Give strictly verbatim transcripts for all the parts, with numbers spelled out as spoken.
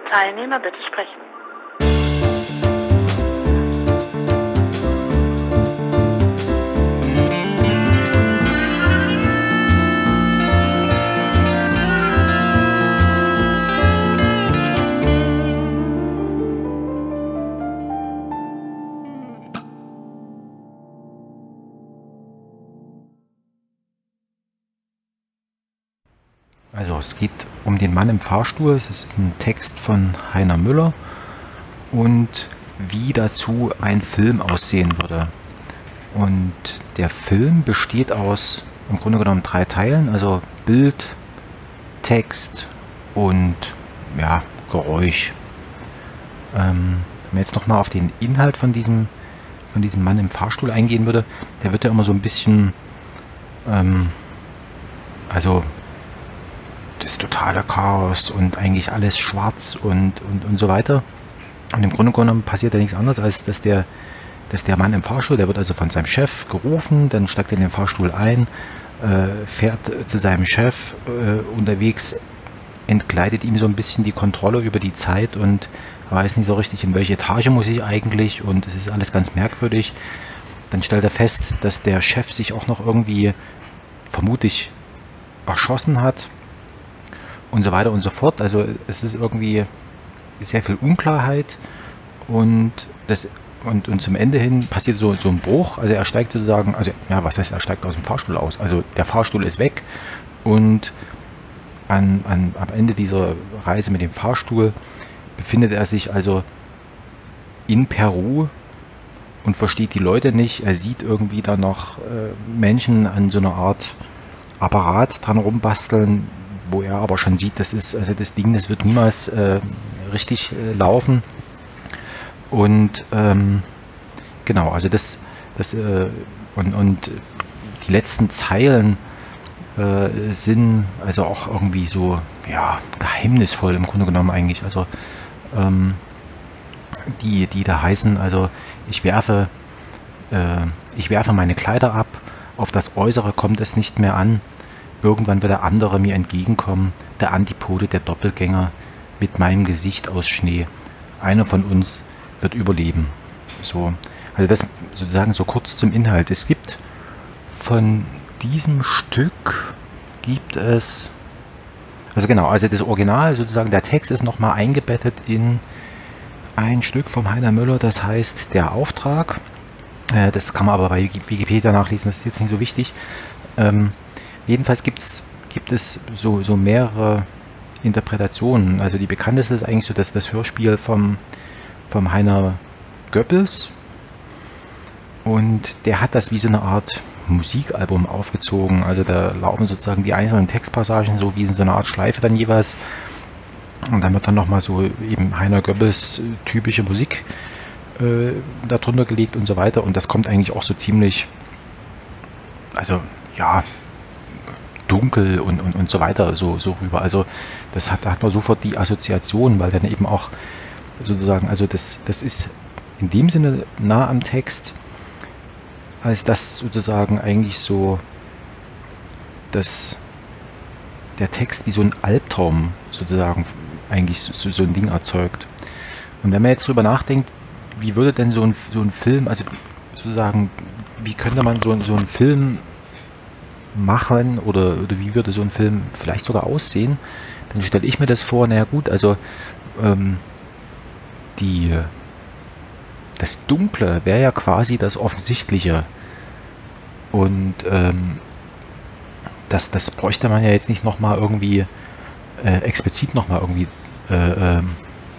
Teilnehmer bitte sprechen. Also es geht um den Mann im Fahrstuhl. Es ist ein Text von Heiner Müller und wie dazu ein Film aussehen würde. Und der Film besteht aus im Grunde genommen drei Teilen, also Bild, Text und ja, Geräusch. Ähm, wenn man jetzt nochmal auf den Inhalt von diesem, von diesem Mann im Fahrstuhl eingehen würde, der wird ja immer so ein bisschen, ähm, also das totale Chaos und eigentlich alles schwarz und, und, und so weiter. Und im Grunde genommen passiert ja nichts anderes, als dass der, dass der Mann im Fahrstuhl, der wird also von seinem Chef gerufen, dann steigt er in den Fahrstuhl ein, äh, fährt zu seinem Chef äh, unterwegs, entgleitet ihm so ein bisschen die Kontrolle über die Zeit und er weiß nicht so richtig, in welche Etage muss ich eigentlich und es ist alles ganz merkwürdig. Dann stellt er fest, dass der Chef sich auch noch irgendwie vermutlich erschossen hat. Und so weiter und so fort. Also es ist irgendwie sehr viel Unklarheit und das und, und zum Ende hin passiert so, so ein Bruch. Also er steigt sozusagen, also ja, was heißt, er steigt aus dem Fahrstuhl aus? Also der Fahrstuhl ist weg und an, an, am Ende dieser Reise mit dem Fahrstuhl befindet er sich also in Peru und versteht die Leute nicht. Er sieht irgendwie da noch äh, Menschen an so einer Art Apparat dran rumbasteln, wo er aber schon sieht, das ist, also das Ding, das wird niemals äh, richtig äh, laufen. Und ähm, genau, also das, das äh, und, und die letzten Zeilen äh, sind also auch irgendwie so, ja, geheimnisvoll im Grunde genommen eigentlich. Also ähm, die, die da heißen, also ich werfe, äh, ich werfe meine Kleider ab, auf das Äußere kommt es nicht mehr an. Irgendwann wird der andere mir entgegenkommen, der Antipode, der Doppelgänger, mit meinem Gesicht aus Schnee. Einer von uns wird überleben. So, also das sozusagen so kurz zum Inhalt. Es gibt von diesem Stück, gibt es, also genau, also das Original sozusagen, der Text ist nochmal eingebettet in ein Stück vom Heiner Müller, das heißt Der Auftrag. Äh, das kann man aber bei Wikipedia nachlesen, das ist jetzt nicht so wichtig. Ähm, Jedenfalls gibt's, gibt es so, so mehrere Interpretationen. Also die bekannteste ist eigentlich so das, das Hörspiel vom, vom Heiner Goebbels. Und der hat das wie so eine Art Musikalbum aufgezogen. Also da laufen sozusagen die einzelnen Textpassagen so wie in so einer Art Schleife dann jeweils. Und dann wird dann nochmal so eben Heiner Goebbels typische Musik äh, darunter gelegt und so weiter. Und das kommt eigentlich auch so ziemlich, also ja, dunkel und, und, und so weiter so, so rüber. Also das hat, da hat man sofort die Assoziation, weil dann eben auch sozusagen, also das, das ist in dem Sinne nah am Text, als das sozusagen eigentlich so, dass der Text wie so ein Albtraum sozusagen eigentlich so, so ein Ding erzeugt. Und wenn man jetzt drüber nachdenkt, wie würde denn so ein, so ein Film, also sozusagen, wie könnte man so, so einen Film machen oder, oder wie würde so ein Film vielleicht sogar aussehen, dann stelle ich mir das vor, naja gut, also ähm, die, das Dunkle wäre ja quasi das Offensichtliche und ähm, das, das bräuchte man ja jetzt nicht nochmal irgendwie äh, explizit nochmal irgendwie äh, ähm,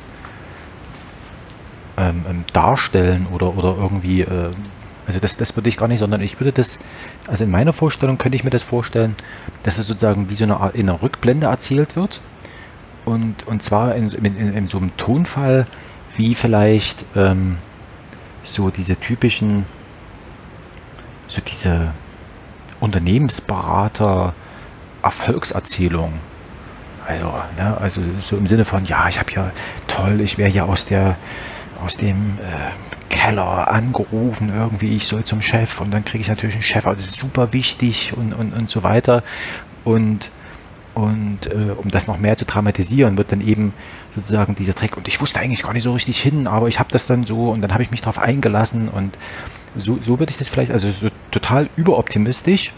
ähm, darstellen oder, oder irgendwie äh, Also das, das würde ich gar nicht, sondern ich würde das, also in meiner Vorstellung könnte ich mir das vorstellen, dass es sozusagen wie so eine Art in einer Rückblende erzählt wird und, und zwar in, in, in, in so einem Tonfall wie vielleicht ähm, so diese typischen, so diese Unternehmensberater Erfolgserzählung. Also, ne, also so im Sinne von, ja, ich habe ja toll, ich wäre ja aus der aus dem äh, Keller angerufen, irgendwie, ich soll zum Chef und dann kriege ich natürlich einen Chef, aber das ist super wichtig und, und, und so weiter. Und Und äh, um das noch mehr zu dramatisieren, wird dann eben sozusagen dieser Trick, und ich wusste eigentlich gar nicht so richtig hin, aber ich habe das dann so und dann habe ich mich darauf eingelassen und so, so würde ich das vielleicht, also so total überoptimistisch,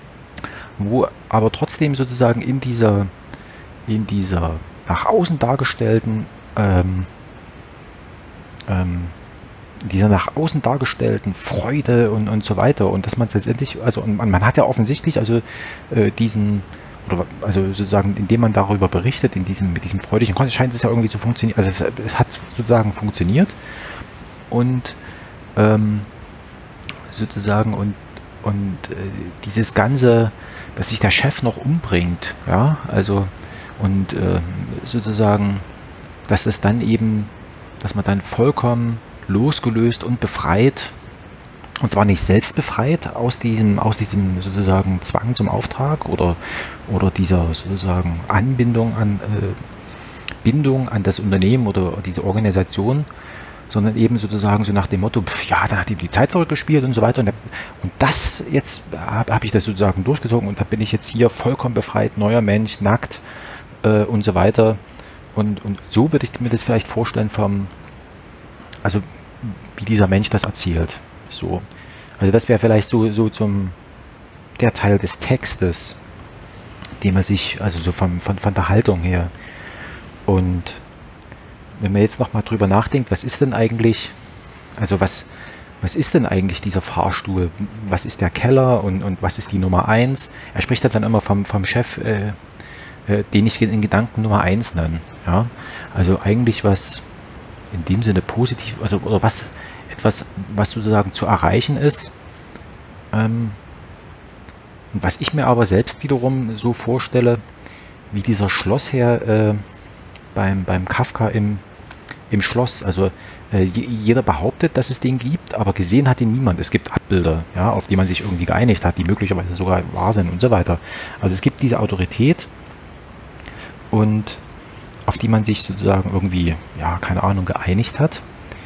wo aber trotzdem sozusagen in dieser, in dieser nach außen dargestellten, ähm, ähm, dieser nach außen dargestellten Freude und, und so weiter und dass man letztendlich, also und man, man hat ja offensichtlich also äh, diesen, oder also sozusagen, indem man darüber berichtet, in diesem, mit diesem freudigen Kontext, scheint es ja irgendwie zu funktionieren, also es, es hat sozusagen funktioniert und ähm, sozusagen und, und äh, dieses Ganze, dass sich der Chef noch umbringt, ja, also und äh, sozusagen, dass es dann eben, dass man dann vollkommen losgelöst und befreit, und zwar nicht selbst befreit aus diesem, aus diesem sozusagen Zwang zum Auftrag oder, oder dieser sozusagen Anbindung an äh, Bindung an das Unternehmen oder diese Organisation, sondern eben sozusagen so nach dem Motto, pf, ja, dann hat ihm die Zeit verrückt gespielt und so weiter. Und, und das jetzt habe hab ich das sozusagen durchgezogen und da bin ich jetzt hier vollkommen befreit, neuer Mensch, nackt äh, und so weiter. Und, und so würde ich mir das vielleicht vorstellen vom, also wie dieser Mensch das erzählt. So. Also das wäre vielleicht so, so zum der Teil des Textes, den man sich, also so vom, von, von der Haltung her. Und wenn man jetzt nochmal drüber nachdenkt, was ist denn eigentlich, also was, was ist denn eigentlich dieser Fahrstuhl? Was ist der Keller und, und was ist die Nummer eins? Er spricht dann immer vom, vom Chef, äh, äh, den ich in Gedanken Nummer eins nenne. Ja? Also eigentlich was in dem Sinne positiv, also oder was etwas, was sozusagen zu erreichen ist. Ähm, was ich mir aber selbst wiederum so vorstelle, wie dieser Schlossherr äh, beim, beim Kafka im, im Schloss. Also äh, jeder behauptet, dass es den gibt, aber gesehen hat ihn niemand. Es gibt Abbilder, ja, auf die man sich irgendwie geeinigt hat, die möglicherweise sogar wahr sind und so weiter. Also es gibt diese Autorität und auf die man sich sozusagen irgendwie, ja, keine Ahnung, geeinigt hat.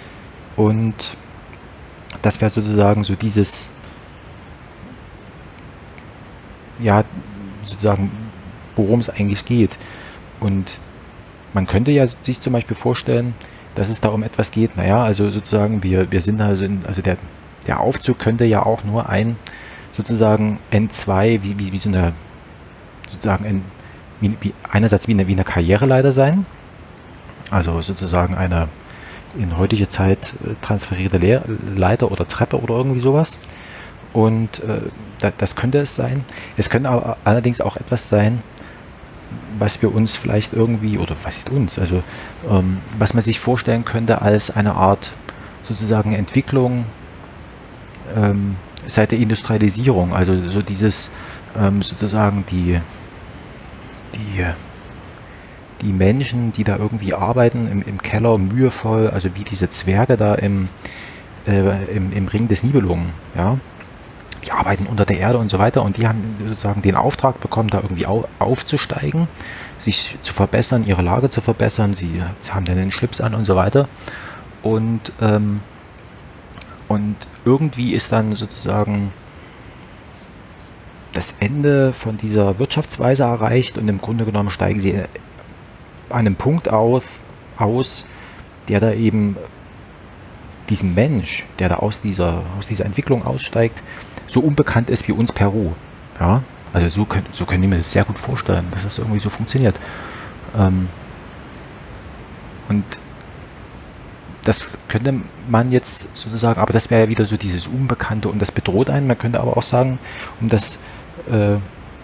Und das wäre sozusagen so dieses, ja, sozusagen, worum es eigentlich geht. Und man könnte ja sich zum Beispiel vorstellen, dass es da um etwas geht. Naja, also sozusagen, wir, wir sind also, in, also der, der Aufzug könnte ja auch nur ein, sozusagen N zwei, wie, wie, wie so eine, sozusagen ein, wie, wie, einerseits wie eine, wie eine Karriereleiter sein, also sozusagen eine in heutige Zeit äh, transferierte Lehr Leiter oder Treppe oder irgendwie sowas. Und äh, da, das könnte es sein. Es könnte aber allerdings auch etwas sein, was wir uns vielleicht irgendwie, oder was ist uns, also ähm, was man sich vorstellen könnte als eine Art sozusagen Entwicklung ähm, seit der Industrialisierung, also so dieses ähm, sozusagen die die die Menschen, die da irgendwie arbeiten im, im Keller mühevoll, also wie diese Zwerge da im, äh, im, im Ring des Nibelungen, ja, die arbeiten unter der Erde und so weiter und die haben sozusagen den Auftrag bekommen, da irgendwie au aufzusteigen, sich zu verbessern, ihre Lage zu verbessern, sie haben dann den Schlips an und so weiter und, ähm, und irgendwie ist dann sozusagen das Ende von dieser Wirtschaftsweise erreicht und im Grunde genommen steigen sie an einem Punkt auf, aus, der da eben diesem Mensch, der da aus dieser, aus dieser Entwicklung aussteigt, so unbekannt ist wie uns Peru. Ja? Also so können, so können die mir das sehr gut vorstellen, dass das irgendwie so funktioniert. Ähm und das könnte man jetzt sozusagen, aber das wäre ja wieder so dieses Unbekannte und das bedroht einen. Man könnte aber auch sagen, um das, äh,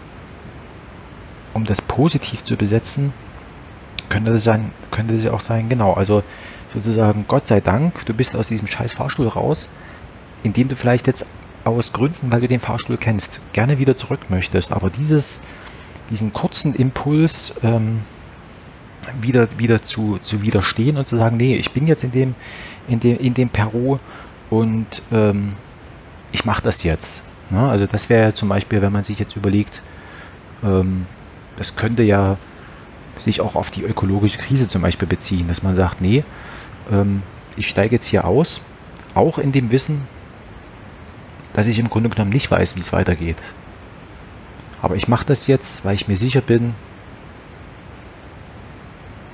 um das positiv zu besetzen, könnte das sein, könnte das ja auch sein, genau, also sozusagen, Gott sei Dank, du bist aus diesem scheiß Fahrstuhl raus, in den du vielleicht jetzt aus Gründen, weil du den Fahrstuhl kennst, gerne wieder zurück möchtest, aber dieses, diesen kurzen Impuls ähm, wieder, wieder zu, zu widerstehen und zu sagen, nee, ich bin jetzt in dem, in dem, in dem Peru und ähm, ich mache das jetzt. Ne? Also das wäre ja zum Beispiel, wenn man sich jetzt überlegt, ähm, das könnte ja sich auch auf die ökologische Krise zum Beispiel beziehen, dass man sagt, nee, ähm, ich steige jetzt hier aus, auch in dem Wissen, dass ich im Grunde genommen nicht weiß, wie es weitergeht. Aber ich mache das jetzt, weil ich mir sicher bin,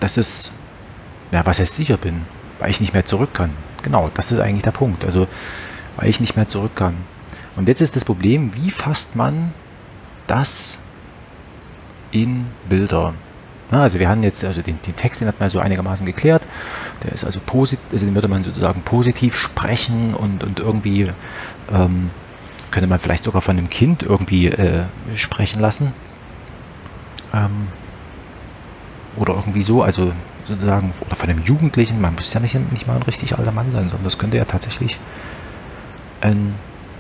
dass es, ja, was heißt sicher bin, weil ich nicht mehr zurück kann. Genau, das ist eigentlich der Punkt. Also, weil ich nicht mehr zurück kann. Und jetzt ist das Problem, wie fasst man das in Bilder? Na, also wir haben jetzt, also den, den Text, den hat man so einigermaßen geklärt. Der ist also positiv, also den würde man sozusagen positiv sprechen und, und irgendwie ähm, könnte man vielleicht sogar von einem Kind irgendwie äh, sprechen lassen. Ähm, oder irgendwie so, also sozusagen, oder von einem Jugendlichen, man muss ja nicht, nicht mal ein richtig alter Mann sein, sondern das könnte ja tatsächlich ein,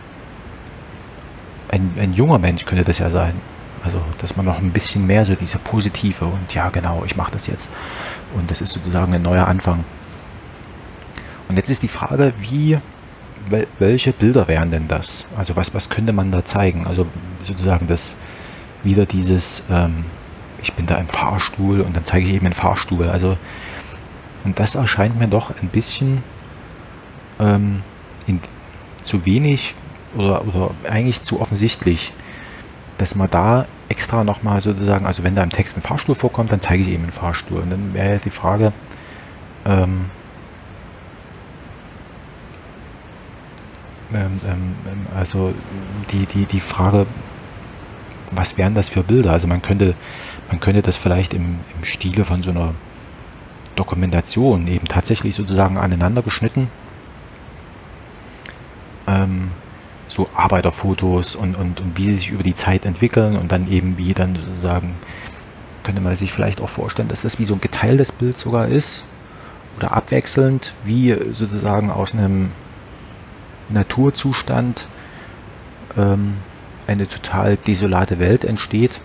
ein, ein junger Mensch könnte das ja sein. Also, dass man noch ein bisschen mehr so diese positive und ja, genau, ich mache das jetzt. Und das ist sozusagen ein neuer Anfang. Und jetzt ist die Frage, wie, wel, welche Bilder wären denn das? Also, was, was könnte man da zeigen? Also, sozusagen das, wieder dieses, ähm, ich bin da im Fahrstuhl und dann zeige ich eben einen Fahrstuhl. Also, und das erscheint mir doch ein bisschen ähm, in, zu wenig oder, oder eigentlich zu offensichtlich, dass man da extra nochmal sozusagen, also wenn da im Text ein Fahrstuhl vorkommt, dann zeige ich eben einen Fahrstuhl. Und dann wäre ja die Frage, ähm, ähm, ähm, also die, die, die Frage, was wären das für Bilder? Also man könnte, man könnte das vielleicht im, im Stile von so einer Dokumentation eben tatsächlich sozusagen aneinander geschnitten, ähm, so Arbeiterfotos und, und, und wie sie sich über die Zeit entwickeln und dann eben wie dann sozusagen, könnte man sich vielleicht auch vorstellen, dass das wie so ein geteiltes Bild sogar ist oder abwechselnd, wie sozusagen aus einem Naturzustand ähm, eine total desolate Welt entsteht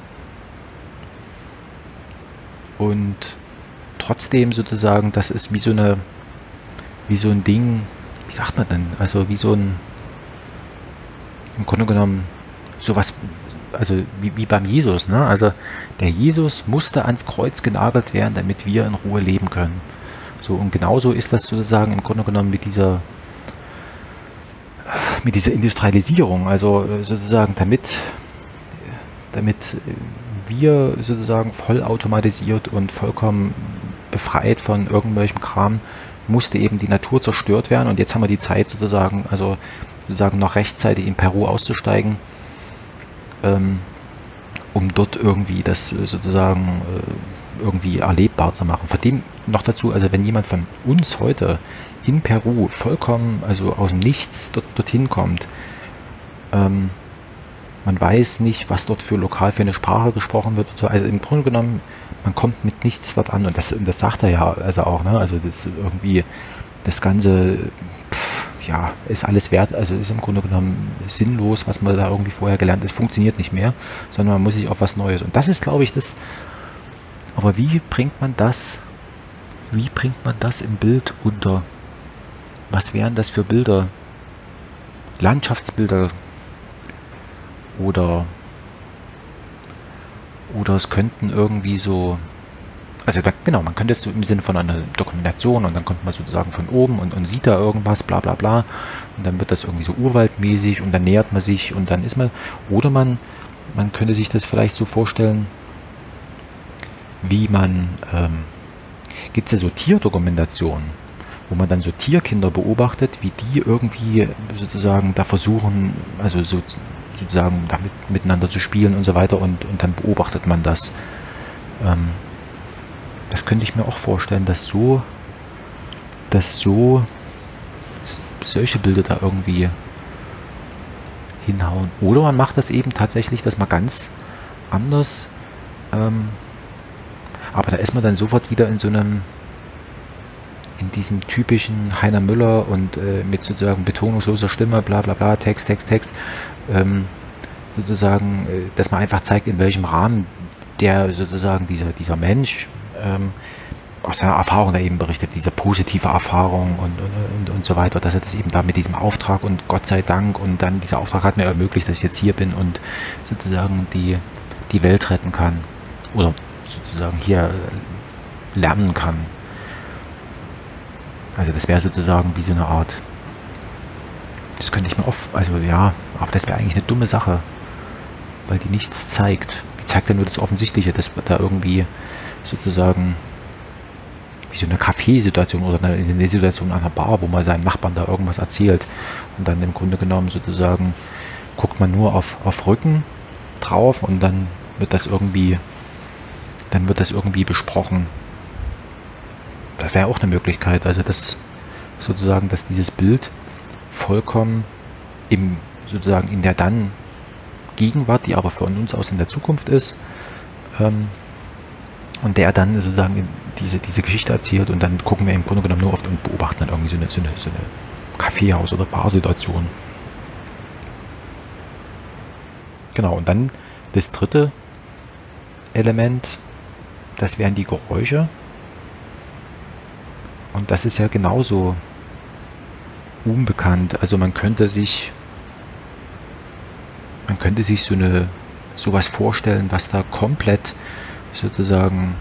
und trotzdem sozusagen, das ist wie so eine, wie so ein Ding, wie sagt man denn, also wie so ein, im Grunde genommen sowas, also wie, wie beim Jesus, ne? Also der Jesus musste ans Kreuz genagelt werden, damit wir in Ruhe leben können. So, und genauso ist das sozusagen im Grunde genommen mit dieser mit dieser Industrialisierung, also sozusagen damit damit wir sozusagen vollautomatisiert und vollkommen befreit von irgendwelchem Kram, musste eben die Natur zerstört werden und jetzt haben wir die Zeit sozusagen, also sozusagen noch rechtzeitig in Peru auszusteigen, ähm, um dort irgendwie das sozusagen äh, irgendwie erlebbar zu machen. Von dem noch dazu, also wenn jemand von uns heute in Peru vollkommen, also aus dem Nichts dort, dorthin kommt, ähm, man weiß nicht, was dort für lokal für eine Sprache gesprochen wird und so. Also im Grunde genommen, man kommt mit nichts dort an und das, und das sagt er ja also auch, ne? Also das irgendwie, das Ganze, pff, ja, ist alles wert, also ist im Grunde genommen sinnlos, was man da irgendwie vorher gelernt hat. Es funktioniert nicht mehr, sondern man muss sich auf was Neues. Und das ist, glaube ich, das. Aber wie bringt man das, wie bringt man das im Bild unter? Was wären das für Bilder? Landschaftsbilder oder oder es könnten irgendwie so, also genau, man könnte es so im Sinne von einer Dokumentation und dann kommt man sozusagen von oben und, und sieht da irgendwas, bla bla bla und dann wird das irgendwie so urwaldmäßig und dann nähert man sich und dann ist man, oder man, man könnte sich das vielleicht so vorstellen, wie man, ähm, gibt es ja so Tierdokumentationen, wo man dann so Tierkinder beobachtet, wie die irgendwie sozusagen da versuchen, also so sozusagen damit miteinander zu spielen und so weiter und, und dann beobachtet man das. Ähm, das könnte ich mir auch vorstellen, dass so, dass so solche Bilder da irgendwie hinhauen. Oder man macht das eben tatsächlich, dass man ganz anders, ähm, aber da ist man dann sofort wieder in so einem, in diesem typischen Heiner Müller und äh, mit sozusagen betonungsloser Stimme, bla bla bla, Text, Text, Text, ähm, sozusagen, äh, dass man einfach zeigt, in welchem Rahmen der sozusagen dieser, dieser Mensch ähm, aus seiner Erfahrung da eben berichtet, diese positive Erfahrung und, und, und, und so weiter, dass er das eben da mit diesem Auftrag und Gott sei Dank und dann dieser Auftrag hat mir ermöglicht, dass ich jetzt hier bin und sozusagen die, die Welt retten kann oder sozusagen hier lernen kann. Also das wäre sozusagen wie so eine Art, das könnte ich mir oft, also ja, aber das wäre eigentlich eine dumme Sache, weil die nichts zeigt. Die zeigt ja nur das Offensichtliche, dass da irgendwie sozusagen wie so eine Kaffeesituation oder eine, eine Situation an einer Bar, wo man seinem Nachbarn da irgendwas erzählt. Und dann im Grunde genommen sozusagen guckt man nur auf, auf Rücken drauf und dann wird das irgendwie, dann wird das irgendwie besprochen. Das wäre auch eine Möglichkeit, also das sozusagen, dass dieses Bild vollkommen im, sozusagen in der dann Gegenwart, die aber von uns aus in der Zukunft ist, ähm, und der dann sozusagen diese, diese Geschichte erzählt und dann gucken wir im Grunde genommen nur oft und beobachten dann irgendwie so eine, so eine, so eine Kaffeehaus- oder Barsituation. Genau, und dann das dritte Element, das wären die Geräusche. Und das ist ja genauso unbekannt. Also man könnte sich, man könnte sich so eine sowas vorstellen, was da komplett sozusagen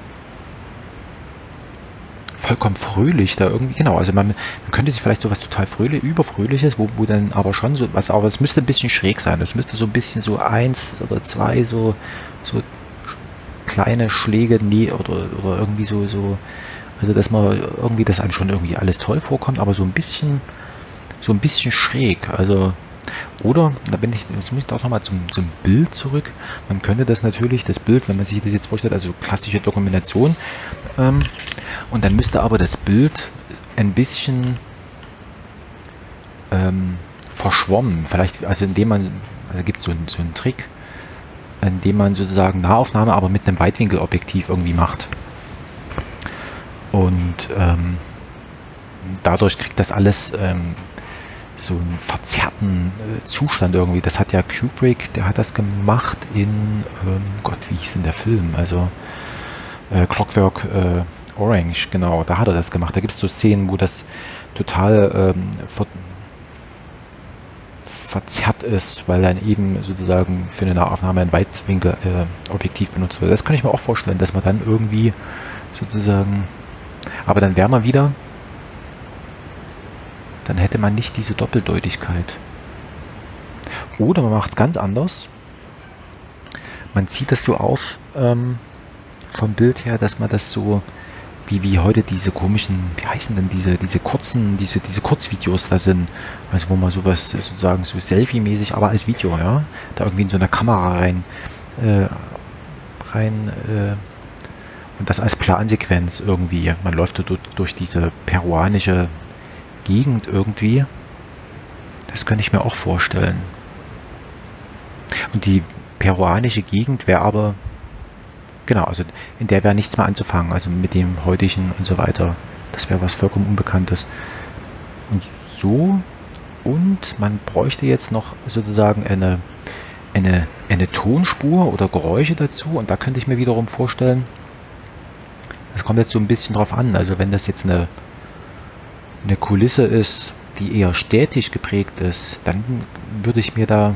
vollkommen fröhlich da irgendwie, genau, also man, man könnte sich vielleicht sowas total fröhlich, überfröhliches, wo, wo dann aber schon so was, aber es müsste ein bisschen schräg sein, es müsste so ein bisschen so eins oder zwei so, so kleine Schläge, nee, oder, oder irgendwie so, so, also dass man irgendwie, dass einem schon irgendwie alles toll vorkommt, aber so ein bisschen, so ein bisschen schräg, also oder, da bin ich, jetzt muss ich doch nochmal zum, zum Bild zurück. Man könnte das natürlich, das Bild, wenn man sich das jetzt vorstellt, also klassische Dokumentation, ähm, und dann müsste aber das Bild ein bisschen ähm, verschwommen. Vielleicht, also indem man, also gibt es so, so einen Trick, indem man sozusagen Nahaufnahme, aber mit einem Weitwinkelobjektiv irgendwie macht. Und ähm, dadurch kriegt das alles ähm, so einen verzerrten äh, Zustand irgendwie. Das hat ja Kubrick, der hat das gemacht in, ähm, Gott, wie hieß denn der Film? Also äh, Clockwork äh, Orange, genau, da hat er das gemacht. Da gibt es so Szenen, wo das total ähm, ver verzerrt ist, weil dann eben sozusagen für eine Nahaufnahme ein Weitwinkelobjektiv äh, benutzt wird. Das kann ich mir auch vorstellen, dass man dann irgendwie sozusagen, aber dann wäre man wieder, dann hätte man nicht diese Doppeldeutigkeit. Oder man macht es ganz anders. Man zieht das so auf ähm, vom Bild her, dass man das so, wie, wie heute diese komischen, wie heißen denn diese, diese kurzen, diese, diese Kurzvideos da sind, also wo man sowas sozusagen so Selfie-mäßig, aber als Video, ja, da irgendwie in so eine Kamera rein, äh, rein, äh, und das als Plansequenz irgendwie. Man läuft durch, durch diese peruanische Gegend irgendwie. Das kann ich mir auch vorstellen. Und die peruanische Gegend wäre aber, genau, also in der wäre nichts mehr anzufangen, also mit dem heutigen und so weiter. Das wäre was vollkommen Unbekanntes. Und so, und man bräuchte jetzt noch sozusagen eine, eine, eine Tonspur oder Geräusche dazu. Und da könnte ich mir wiederum vorstellen, das kommt jetzt so ein bisschen drauf an, also wenn das jetzt eine eine Kulisse ist, die eher städtisch geprägt ist, dann würde ich mir da,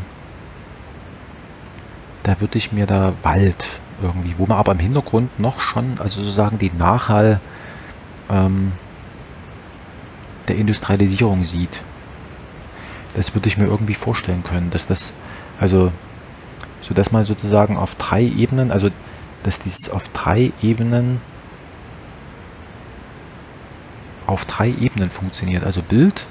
da würde ich mir da Wald irgendwie, wo man aber im Hintergrund noch schon, also sozusagen die Nachhall ähm, der Industrialisierung sieht. Das würde ich mir irgendwie vorstellen können, dass das, also, so dass man sozusagen auf drei Ebenen, also, dass dieses auf drei Ebenen auf drei Ebenen funktioniert. Also Bild,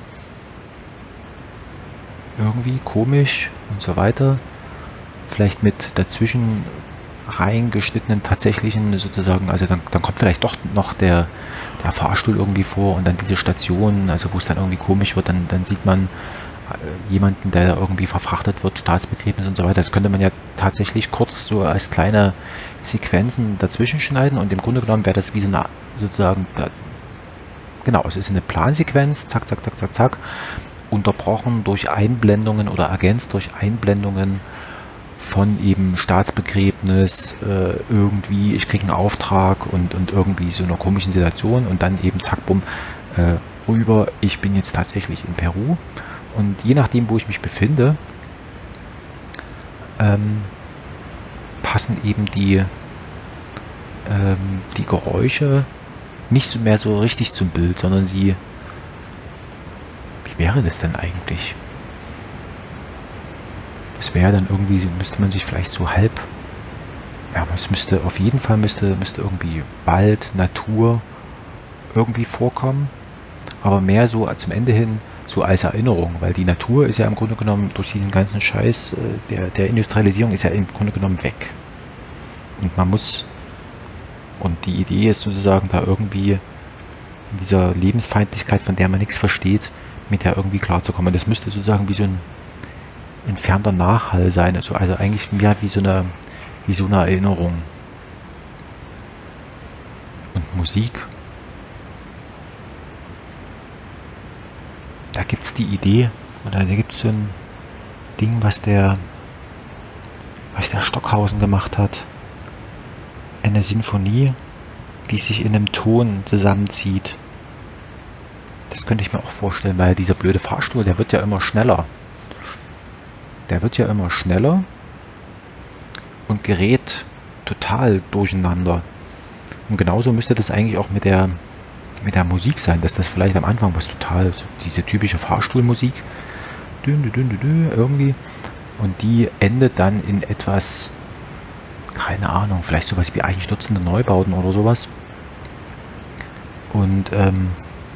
irgendwie komisch und so weiter. Vielleicht mit dazwischen reingeschnittenen tatsächlichen sozusagen, also dann, dann kommt vielleicht doch noch der, der Fahrstuhl irgendwie vor und dann diese Station, also wo es dann irgendwie komisch wird, dann, dann sieht man äh, jemanden, der irgendwie verfrachtet wird, Staatsbegräbnis und so weiter. Das könnte man ja tatsächlich kurz so als kleine Sequenzen dazwischen schneiden und im Grunde genommen wäre das wie so eine sozusagen, da, genau, es ist eine Plansequenz, zack, zack, zack, zack, zack, unterbrochen durch Einblendungen oder ergänzt durch Einblendungen von eben Staatsbegräbnis, äh, irgendwie, ich kriege einen Auftrag und, und irgendwie so einer komischen Situation und dann eben zack, bumm, äh, rüber, ich bin jetzt tatsächlich in Peru und je nachdem, wo ich mich befinde, ähm, passen eben die, ähm, die Geräusche nicht so mehr so richtig zum Bild, sondern sie, wie wäre das denn eigentlich? Das wäre dann irgendwie, müsste man sich vielleicht so halb, ja, es müsste, auf jeden Fall müsste, müsste irgendwie Wald, Natur irgendwie vorkommen, aber mehr so zum Ende hin so als Erinnerung, weil die Natur ist ja im Grunde genommen durch diesen ganzen Scheiß äh, der, der Industrialisierung ist ja im Grunde genommen weg. Und man muss, und die Idee ist sozusagen da irgendwie in dieser Lebensfeindlichkeit, von der man nichts versteht, mit der irgendwie klarzukommen. Und das müsste sozusagen wie so ein entfernter Nachhall sein, also, also eigentlich mehr wie so eine, wie so eine Erinnerung. Und Musik, da gibt es die Idee, oder da gibt es so ein Ding, was der, was der Stockhausen gemacht hat. Eine Sinfonie, die sich in einem Ton zusammenzieht. Das könnte ich mir auch vorstellen, weil dieser blöde Fahrstuhl, der wird ja immer schneller. Der wird ja immer schneller und gerät total durcheinander. Und genauso müsste das eigentlich auch mit der, mit der Musik sein, dass das vielleicht am Anfang was total, so diese typische Fahrstuhlmusik, dün, dün, dün, dün, irgendwie, und die endet dann in etwas, keine Ahnung, vielleicht sowas wie einstürzende Neubauten oder sowas. Und ähm,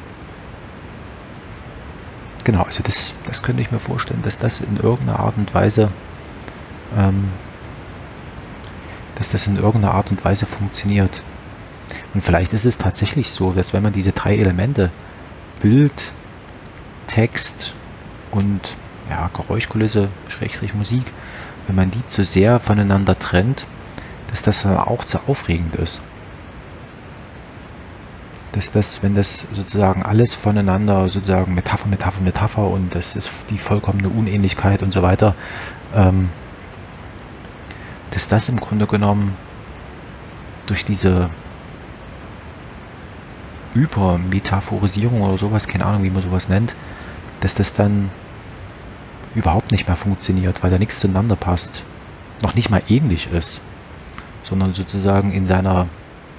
genau, also das, das könnte ich mir vorstellen, dass das in irgendeiner Art und Weise, ähm, dass das in irgendeiner Art und Weise funktioniert. Und vielleicht ist es tatsächlich so, dass wenn man diese drei Elemente, Bild, Text und ja, Geräuschkulisse, Schrägstrich Musik, wenn man die zu sehr voneinander trennt, dass das dann auch zu aufregend ist. Dass das, wenn das sozusagen alles voneinander, sozusagen Metapher, Metapher, Metapher und das ist die vollkommene Unähnlichkeit und so weiter, ähm, dass das im Grunde genommen durch diese Übermetaphorisierung oder sowas, keine Ahnung, wie man sowas nennt, dass das dann überhaupt nicht mehr funktioniert, weil da nichts zueinander passt. Noch nicht mal ähnlich ist, sondern sozusagen in seiner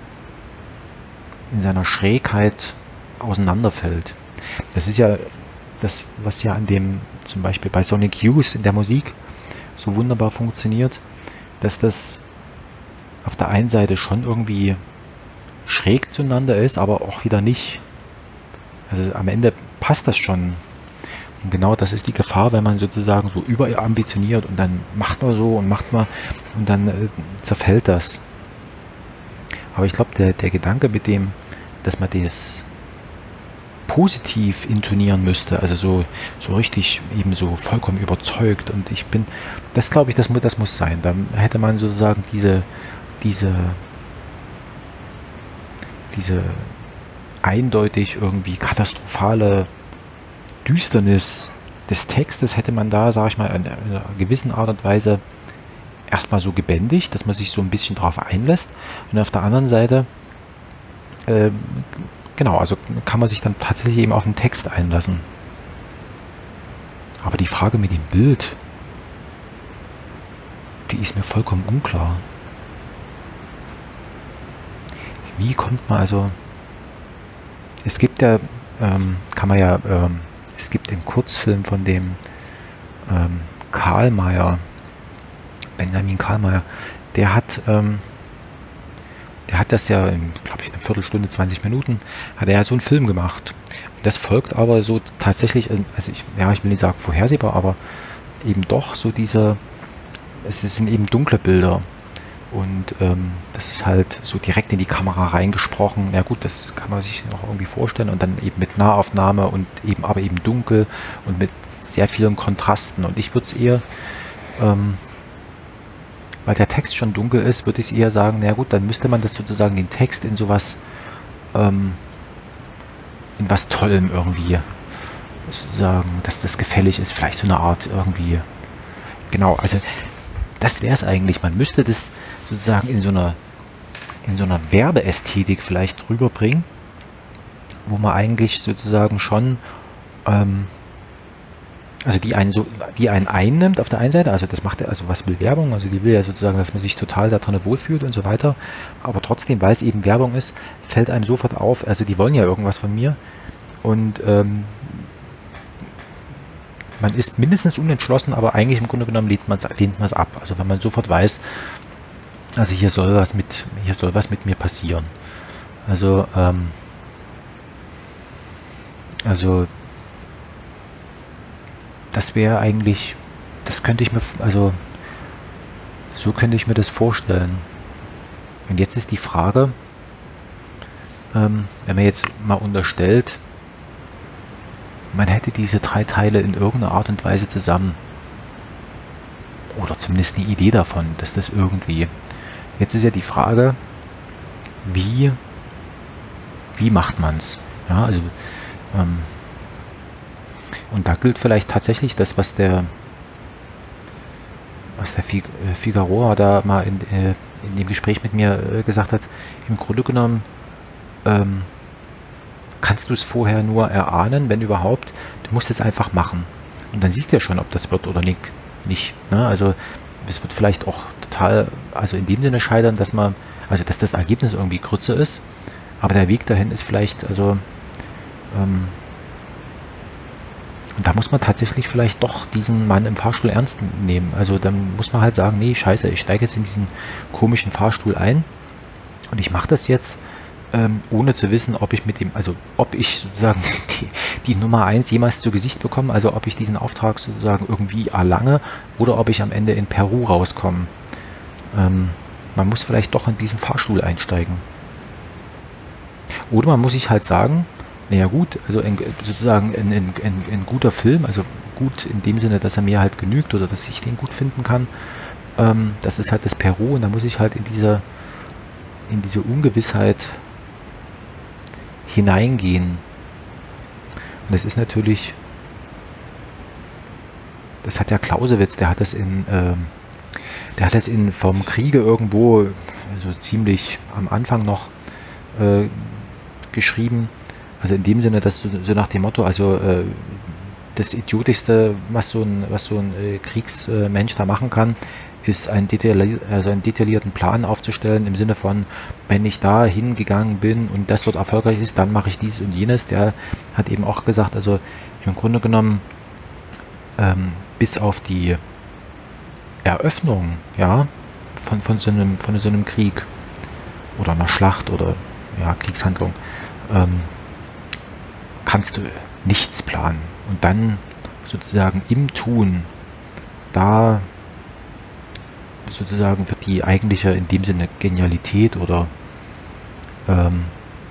in seiner Schrägheit auseinanderfällt. Das ist ja das, was ja an dem, zum Beispiel bei Sonic Youth in der Musik so wunderbar funktioniert, dass das auf der einen Seite schon irgendwie schräg zueinander ist, aber auch wieder nicht. Also am Ende passt das schon. Und genau das ist die Gefahr, wenn man sozusagen so überambitioniert und dann macht man so und macht man und dann äh, zerfällt das. Aber ich glaube, der, der Gedanke mit dem, dass man das positiv intonieren müsste, also so, so richtig eben so vollkommen überzeugt und ich bin, das glaube ich, das, das muss sein. Da hätte man sozusagen diese, diese, diese eindeutig irgendwie katastrophale Düsternis des Textes hätte man da, sage ich mal, in einer gewissen Art und Weise erstmal so gebändigt, dass man sich so ein bisschen drauf einlässt. Und auf der anderen Seite, äh, genau, also kann man sich dann tatsächlich eben auf den Text einlassen. Aber die Frage mit dem Bild, die ist mir vollkommen unklar. Wie kommt man also... Es gibt ja, ähm, kann man ja, ähm, es gibt den Kurzfilm von dem ähm, Karlmeier, Benjamin Karlmeier, der hat, ähm, der hat das ja in, glaube ich, eine Viertelstunde, zwanzig Minuten, hat er ja so einen Film gemacht. Das folgt aber so tatsächlich, also ich, ja, ich will nicht sagen vorhersehbar, aber eben doch so diese, es sind eben dunkle Bilder und ähm, das ist halt so direkt in die Kamera reingesprochen. Ja gut, das kann man sich auch irgendwie vorstellen und dann eben mit Nahaufnahme und eben aber eben dunkel und mit sehr vielen Kontrasten und ich würde es eher ähm, weil der Text schon dunkel ist, würde ich eher sagen, na gut, dann müsste man das sozusagen den Text in sowas, ähm, in was Tollem irgendwie sozusagen, dass das gefällig ist, vielleicht so eine Art irgendwie, genau, also das wäre es eigentlich, man müsste das sozusagen in so einer, in so einer Werbeästhetik vielleicht rüberbringen, wo man eigentlich sozusagen schon, ähm, also die einen so, die einen einnimmt auf der einen Seite, also das macht er, also was will Werbung, also die will ja sozusagen, dass man sich total da drin wohlfühlt und so weiter, aber trotzdem, weil es eben Werbung ist, fällt einem sofort auf, also die wollen ja irgendwas von mir und ähm, man ist mindestens unentschlossen, aber eigentlich im Grunde genommen lehnt man es lehnt man es ab, also wenn man sofort weiß, also hier soll was mit, hier soll was mit mir passieren, also ähm, Also das wäre eigentlich, das könnte ich mir, also so könnte ich mir das vorstellen. Und jetzt ist die Frage, ähm, wenn man jetzt mal unterstellt, man hätte diese drei Teile in irgendeiner Art und Weise zusammen. Oder zumindest die Idee davon, dass das irgendwie. Jetzt ist ja die Frage, wie, wie macht man es? Ja, also, ähm, und da gilt vielleicht tatsächlich das, was der, was der Fig äh, Figaro da mal in, äh, in dem Gespräch mit mir äh, gesagt hat. Im Grunde genommen ähm, kannst du es vorher nur erahnen, wenn überhaupt. Du musst es einfach machen. Und dann siehst du ja schon, ob das wird oder nicht. nicht ne? Also es wird vielleicht auch total, also in dem Sinne scheitern, dass man, also dass das Ergebnis irgendwie Grütze ist, aber der Weg dahin ist vielleicht, also ähm, und da muss man tatsächlich vielleicht doch diesen Mann im Fahrstuhl ernst nehmen. Also dann muss man halt sagen, nee, scheiße, ich steige jetzt in diesen komischen Fahrstuhl ein und ich mache das jetzt, ähm, ohne zu wissen, ob ich mit dem, also ob ich sozusagen die, die Nummer eins jemals zu Gesicht bekomme, also ob ich diesen Auftrag sozusagen irgendwie erlange oder ob ich am Ende in Peru rauskomme. Ähm, man muss vielleicht doch in diesen Fahrstuhl einsteigen. Oder man muss sich halt sagen, naja gut, also ein, sozusagen ein, ein, ein, ein guter Film, also gut in dem Sinne, dass er mir halt genügt oder dass ich den gut finden kann, ähm, das ist halt das Peru und da muss ich halt in diese, in diese Ungewissheit hineingehen. Und das ist natürlich, das hat ja Clausewitz, der hat das in, ähm, der hat das in vom Kriege irgendwo, so also ziemlich am Anfang noch äh, geschrieben. Also in dem Sinne, dass so, so nach dem Motto, also äh, das Idiotischste, was so ein, was so ein äh, Kriegsmensch da machen kann, ist ein detailli also einen detaillierten Plan aufzustellen im Sinne von, wenn ich da hingegangen bin und das dort erfolgreich ist, dann mache ich dies und jenes. Der hat eben auch gesagt, also im Grunde genommen ähm, bis auf die Eröffnung, ja, von, von, so einem, von so einem Krieg oder einer Schlacht oder ja, Kriegshandlung, ähm, kannst du nichts planen. Und dann sozusagen im Tun, da sozusagen wird die eigentliche, in dem Sinne, Genialität oder ähm,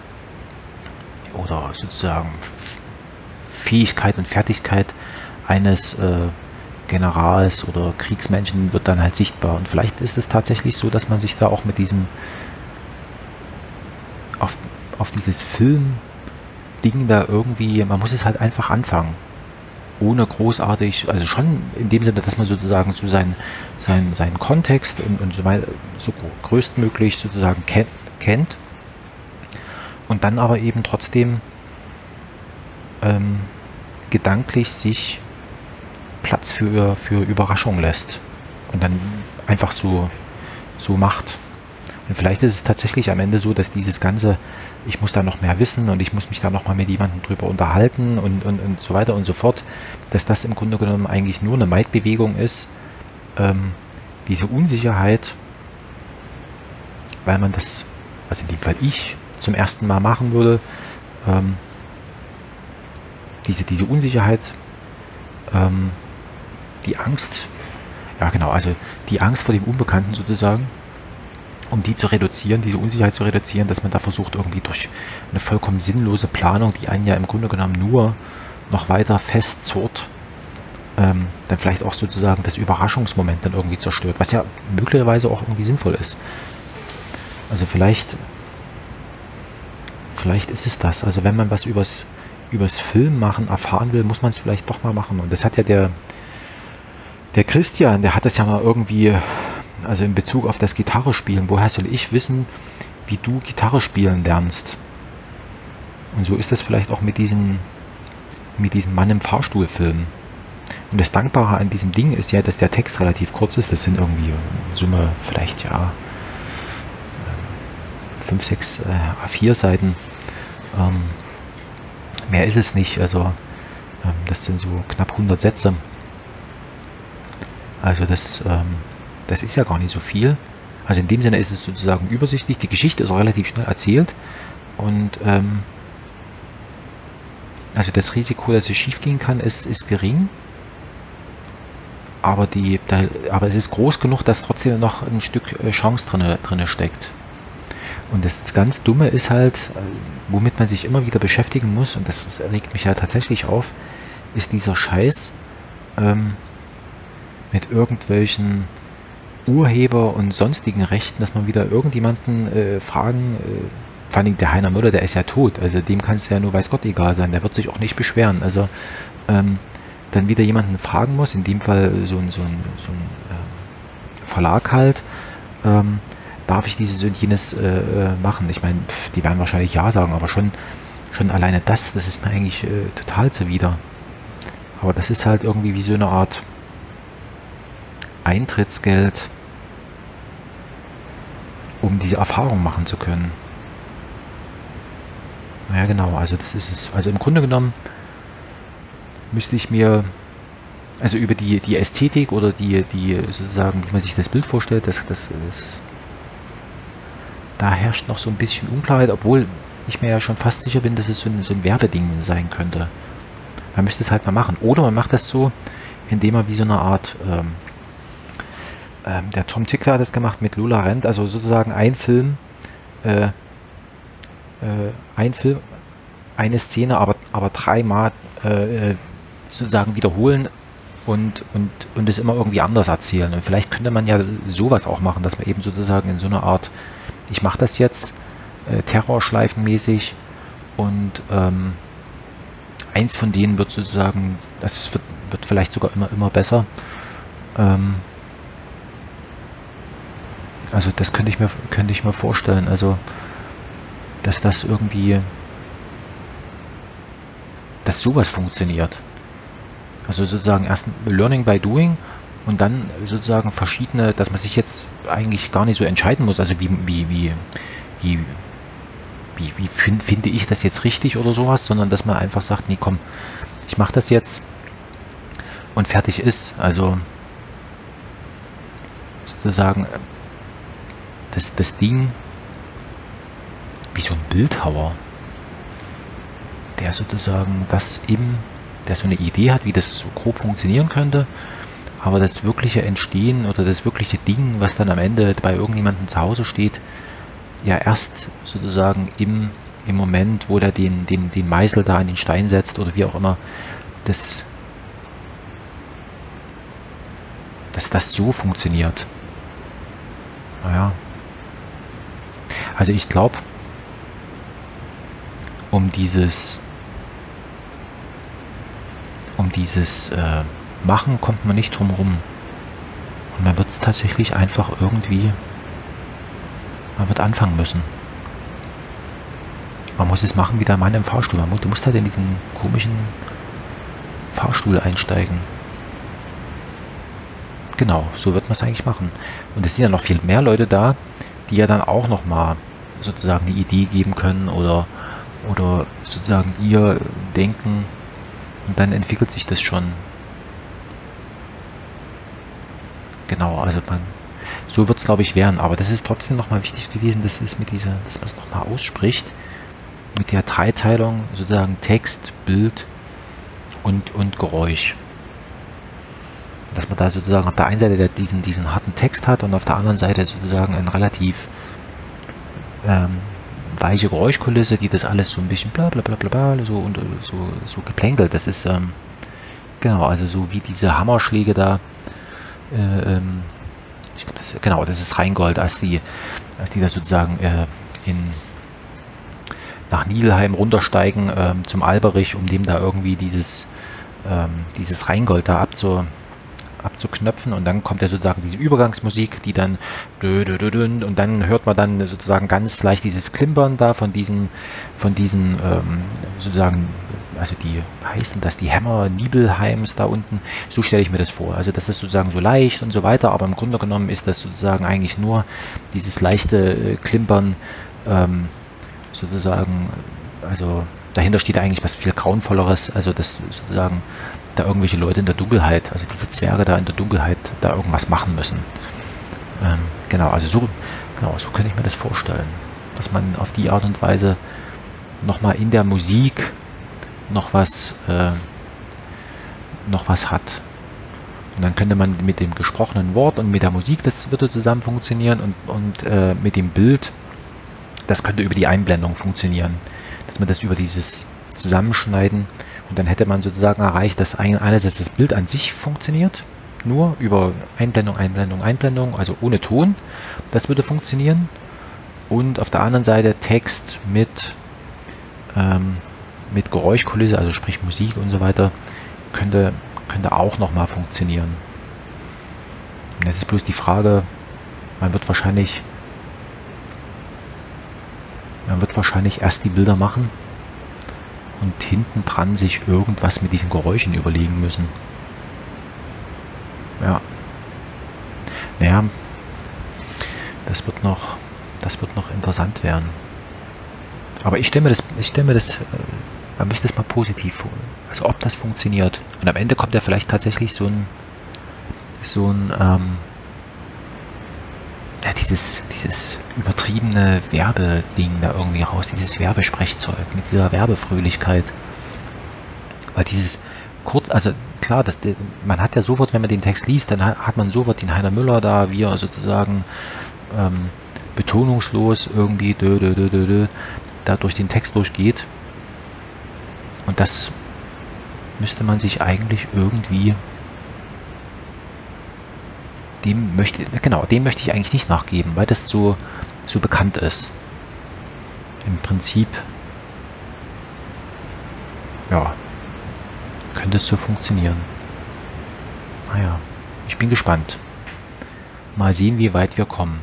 oder sozusagen Fähigkeit und Fertigkeit eines äh, Generals oder Kriegsmenschen wird dann halt sichtbar. Und vielleicht ist es tatsächlich so, dass man sich da auch mit diesem auf, auf dieses Film-Ding da irgendwie, man muss es halt einfach anfangen. Ohne großartig, also schon in dem Sinne, dass man sozusagen so seinen, seinen, seinen Kontext und, und so weiter so größtmöglich sozusagen kennt, kennt und dann aber eben trotzdem ähm, gedanklich sich Platz für, für Überraschung lässt und dann einfach so, so macht. Und vielleicht ist es tatsächlich am Ende so, dass dieses ganze, ich muss da noch mehr wissen und ich muss mich da noch mal mit jemandem drüber unterhalten und, und, und so weiter und so fort, dass das im Grunde genommen eigentlich nur eine Maidbewegung ist, ähm, diese Unsicherheit, weil man das, also in dem Fall ich, zum ersten Mal machen würde, ähm, diese, diese Unsicherheit, ähm, die Angst, ja genau, also die Angst vor dem Unbekannten sozusagen, um die zu reduzieren, diese Unsicherheit zu reduzieren, dass man da versucht, irgendwie durch eine vollkommen sinnlose Planung, die einen ja im Grunde genommen nur noch weiter festzurrt, ähm, dann vielleicht auch sozusagen das Überraschungsmoment dann irgendwie zerstört, was ja möglicherweise auch irgendwie sinnvoll ist. Also vielleicht, vielleicht ist es das. Also wenn man was übers, übers Film machen erfahren will, muss man es vielleicht doch mal machen. Und das hat ja der, der Christian, der hat das ja mal irgendwie, also in Bezug auf das Gitarrespielen, woher soll ich wissen, wie du Gitarre spielen lernst? Und so ist das vielleicht auch mit diesem, mit diesem Mann im Fahrstuhlfilm. Und das Dankbare an diesem Ding ist ja, dass der Text relativ kurz ist. Das sind irgendwie in Summe vielleicht ja fünf, sechs A vier Seiten. Ähm, mehr ist es nicht. Also ähm, das sind so knapp hundert Sätze. Also das, ähm, das ist ja gar nicht so viel. Also in dem Sinne ist es sozusagen übersichtlich. Die Geschichte ist auch relativ schnell erzählt. Und ähm, Also das Risiko, dass es schief gehen kann, ist, ist gering. Aber, die, da, aber es ist groß genug, dass trotzdem noch ein Stück äh, Chance drinne, drinne steckt. Und das ganz Dumme ist halt, äh, womit man sich immer wieder beschäftigen muss, und das, das regt mich ja tatsächlich auf, ist dieser Scheiß ähm, mit irgendwelchen Urheber- und sonstigen Rechten, dass man wieder irgendjemanden äh, fragen, äh, vor allem der Heiner Müller, der ist ja tot, also dem kann es ja nur weiß Gott egal sein, der wird sich auch nicht beschweren. Also ähm, dann wieder jemanden fragen muss, in dem Fall so ein, so ein, so ein äh, Verlag halt, ähm, darf ich dieses und jenes äh, äh, machen? Ich meine, die werden wahrscheinlich ja sagen, aber schon, schon alleine das, das ist mir eigentlich äh, total zuwider. Aber das ist halt irgendwie wie so eine Art Eintrittsgeld, um diese Erfahrung machen zu können. Naja, genau, also das ist es. Also im Grunde genommen müsste ich mir, also über die, die Ästhetik oder die, die sozusagen, wie man sich das Bild vorstellt, das, das, das, da herrscht noch so ein bisschen Unklarheit, obwohl ich mir ja schon fast sicher bin, dass es so ein, so ein Werbeding sein könnte. Man müsste es halt mal machen. Oder man macht das so, indem man wie so eine Art, ähm, ähm, der Tom Tickler hat das gemacht mit Lola Rent, also sozusagen ein Film, äh, äh, ein Film, eine Szene, aber, aber dreimal äh, sozusagen wiederholen und, und, und es immer irgendwie anders erzählen. Und vielleicht könnte man ja sowas auch machen, dass man eben sozusagen in so einer Art, ich mache das jetzt äh, Terrorschleifenmäßig und ähm, eins von denen wird sozusagen, das wird, wird vielleicht sogar immer, immer besser. Ähm, also das könnte ich mir, könnte ich mir vorstellen. Also, dass das irgendwie, dass sowas funktioniert. Also sozusagen erst Learning by Doing und dann sozusagen verschiedene, dass man sich jetzt eigentlich gar nicht so entscheiden muss. Also wie, wie, wie, wie, wie, wie find, finde ich das jetzt richtig oder sowas, sondern dass man einfach sagt, nee komm, ich mache das jetzt und fertig ist. Also sozusagen das, das Ding wie so ein Bildhauer, der sozusagen das eben, der so eine Idee hat, wie das so grob funktionieren könnte, aber das wirkliche Entstehen oder das wirkliche Ding, was dann am Ende bei irgendjemandem zu Hause steht, ja erst sozusagen im, im Moment, wo der den, den, den Meißel da an den Stein setzt oder wie auch immer, das, dass das so funktioniert. Naja. Also ich glaube, um dieses um dieses äh, Machen kommt man nicht drum rum. Und man wird es tatsächlich einfach irgendwie, man wird anfangen müssen. Man muss es machen wie der Mann im Fahrstuhl. Man muss, du musst halt in diesen komischen Fahrstuhl einsteigen. Genau, so wird man es eigentlich machen. Und es sind ja noch viel mehr Leute da, die ja dann auch nochmal sozusagen eine Idee geben können oder, oder sozusagen ihr Denken. Und dann entwickelt sich das schon. Genau, also man, so wird es glaube ich werden. Aber das ist trotzdem nochmal wichtig gewesen, dass es mit dieser, dass man es nochmal ausspricht. Mit der Dreiteilung sozusagen Text, Bild und, und Geräusch. Dass man da sozusagen auf der einen Seite diesen, diesen harten Text hat und auf der anderen Seite sozusagen ein relativ ähm, weiche Geräuschkulisse, die das alles so ein bisschen bla bla bla bla bla so und so, so geplänkelt. Das ist ähm, genau, also so wie diese Hammerschläge da. Äh, ähm, ich glaub, das, genau, das ist Rheingold, als die, als die da sozusagen äh, in nach Nibelheim runtersteigen ähm, zum Alberich, um dem da irgendwie dieses ähm, dieses Rheingold da abzu abzuknöpfen und dann kommt ja sozusagen diese Übergangsmusik, die dann und dann hört man dann sozusagen ganz leicht dieses Klimpern da von diesen von diesen ähm, sozusagen, also die heißen das die Hammer Nibelheims da unten, so stelle ich mir das vor, also das ist sozusagen so leicht und so weiter, aber im Grunde genommen ist das sozusagen eigentlich nur dieses leichte äh, Klimpern ähm, sozusagen, also dahinter steht eigentlich was viel grauenvolleres, also das sozusagen da irgendwelche Leute in der Dunkelheit, also diese Zwerge da in der Dunkelheit, da irgendwas machen müssen. Ähm, genau, also so, genau, so kann ich mir das vorstellen, dass man auf die Art und Weise nochmal in der Musik noch was, äh, noch was hat. Und dann könnte man mit dem gesprochenen Wort und mit der Musik, das würde zusammen funktionieren, und, und äh, mit dem Bild, das könnte über die Einblendung funktionieren. Dass man das über dieses Zusammenschneiden, und dann hätte man sozusagen erreicht, dass ein, einerseits das Bild an sich funktioniert, nur über Einblendung, Einblendung, Einblendung, also ohne Ton, das würde funktionieren. Und auf der anderen Seite Text mit, ähm, mit Geräuschkulisse, also sprich Musik und so weiter, könnte, könnte auch nochmal funktionieren. Und jetzt ist bloß die Frage, man wird wahrscheinlich, man wird wahrscheinlich erst die Bilder machen und hinten dran sich irgendwas mit diesen Geräuschen überlegen müssen. Ja. Naja, das wird noch, das wird noch interessant werden. Aber ich stelle mir das, ich stelle mir das, äh, man müsste es mal positiv vor, also ob das funktioniert. Und am Ende kommt ja vielleicht tatsächlich so ein, so ein, ähm, ja, dieses, dieses übertriebene Werbeding da irgendwie raus, dieses Werbesprechzeug mit dieser Werbefröhlichkeit. Weil dieses kurz, also klar, das, man hat ja sofort, wenn man den Text liest, dann hat man sofort den Heiner Müller da, wie er sozusagen ähm, betonungslos irgendwie dö, dö, dö, dö, dö, da durch den Text durchgeht. Und das müsste man sich eigentlich irgendwie, dem möchte, genau, dem möchte ich eigentlich nicht nachgeben, weil das so, so bekannt ist. Im Prinzip, ja, könnte es so funktionieren. Naja, ich bin gespannt. Mal sehen, wie weit wir kommen.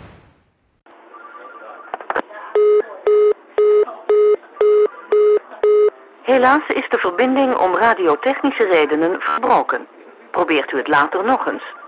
Helaas is de verbinding om radiotechnische redenen verbroken. Probeert u het later nog eens.